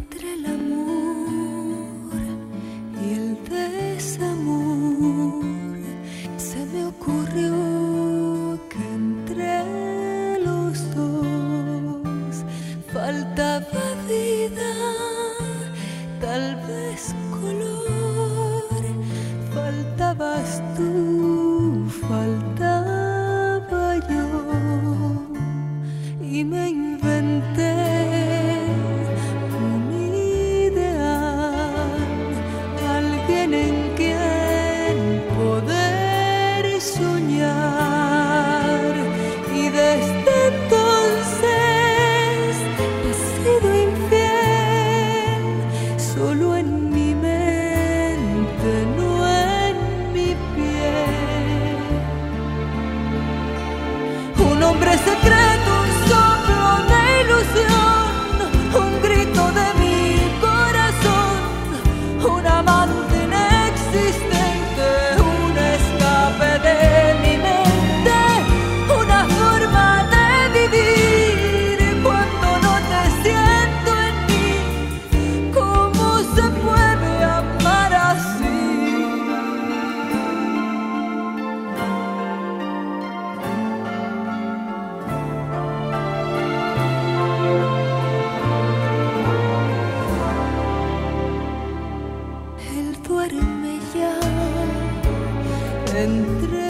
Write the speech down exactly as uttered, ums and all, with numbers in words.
Entre el amor y el desamor se me ocurrió que entre los dos faltaba vida, tal vez color. Faltabas tú, faltaba yo, y me inventé un ideal, alguien en quien poder soñar. Y desde entonces he sido infiel, solo en mi mente, no en mi piel. Un hombre secreto, un soplo de ilusión, un grito de mi corazón, un amante inexistente, un escape de mi mente, una forma de vivir cuando no te siento en mí. ¿Cómo se puede amar así? Él duerme ya entre